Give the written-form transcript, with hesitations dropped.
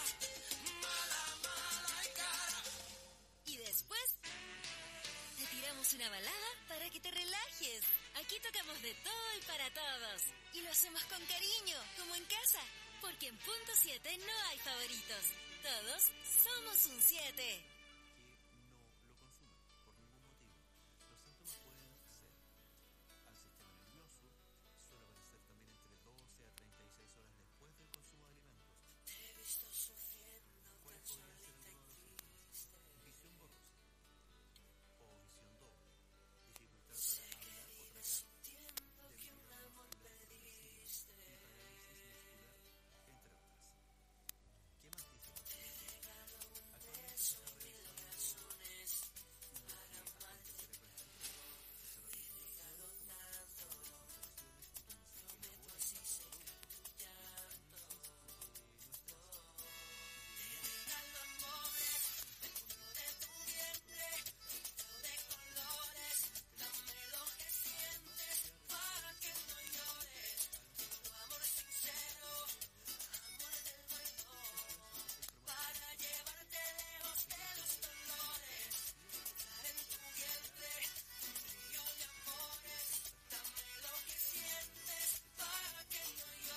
Y después te tiramos una balada para que te relajes. Aquí tocamos de todo y para todos. Y lo hacemos con cariño, como en casa. Porque en Punto 7 no hay favoritos. Todos somos un 7.